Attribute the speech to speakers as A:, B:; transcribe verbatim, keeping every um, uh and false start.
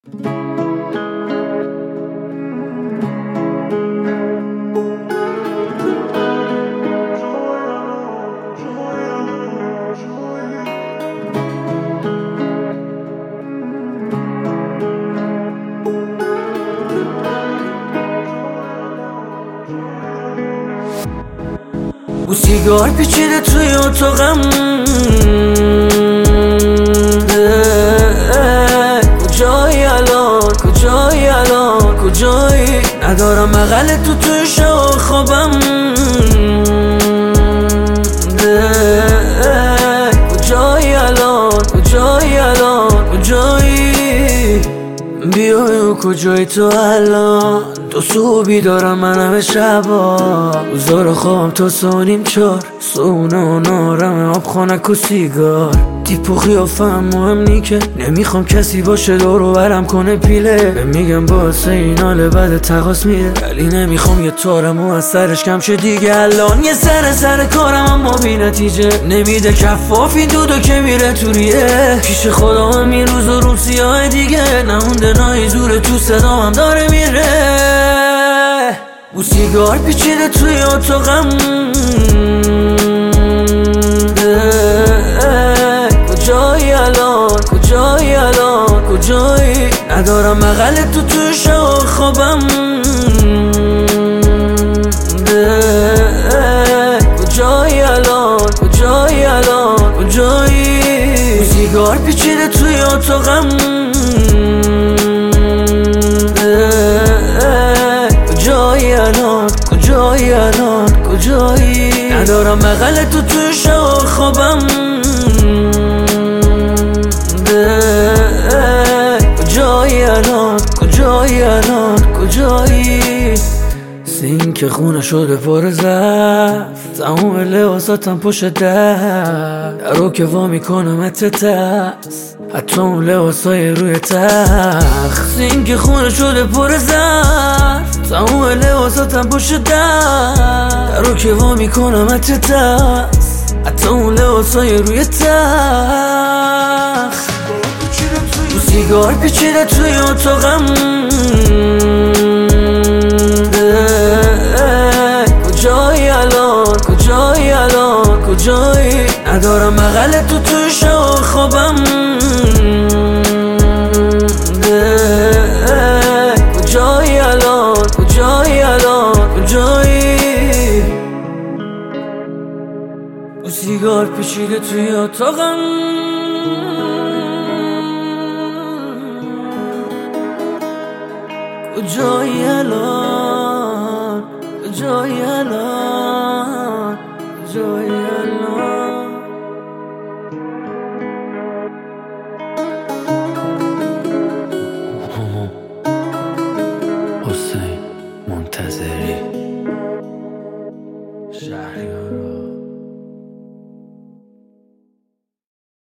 A: بو سیگار پیچیده توی اتاقم، کجایی الان، کجایی الان، کجایی؟ ندارم بغل تو توی شب خوابم، کجایی الان، کجایی الان، کجایی؟ بیای کجایی تو الان؟ تو صبحی دارم من همه شبا، روزا خوابم تا سانیم چار، سونه و نارم آب خانک و سیگار. تیپ و خیافم مهم نی که نمیخوام کسی باشه دورو برم کنه پیله، به میگم باعث این حال بعد تقاس میره، ولی نمیخوام یه تارم و از سرش کم شه دیگه. الان یه سر سر کارم اما بی نتیجه، نمیده کفاف این دودو که میره تو ریه. پیش خدا همین روز و روم سیاه دیگه، نمونده نایی زور تو صدام هم داره میره. بو سیگار پیچیده توی اتاقم، کجایی الان، کجایی الان، کجایی؟ ندارم بغل تو توی شب خوابم، کجایی الان، کجایی الان، کجایی؟ بو سیگار پیچیده توی اتاقم، کجایی الان، کجایی الان، کجایی؟ ندارم بغل تو توی شب خوابم، کجایی الان، کجایی الان، کجایی؟ سینک خونه شده پر ظرف، تموم لباساتم پشت در، درو که وا میکنم اتتست، حتی اون لباسای روی تخت. سینک خونه شده پر ظرف، تموم لباساتم پشت در، درو که وا میکنم اتتست، حتی اون لباسای روی تخت. بو سیگار پیچیده توی اتاقم، کجایی الان، کجایی الان، کجایی؟ ندارم بغل تو توی شب خوابم، کجایی الان، کجایی الان، کجایی؟ بو سیگار پیچیده توی اتاقم، کجایی الان، کجایی الان، کجایی الان؟
B: حسین منتظری،
A: شهریارا.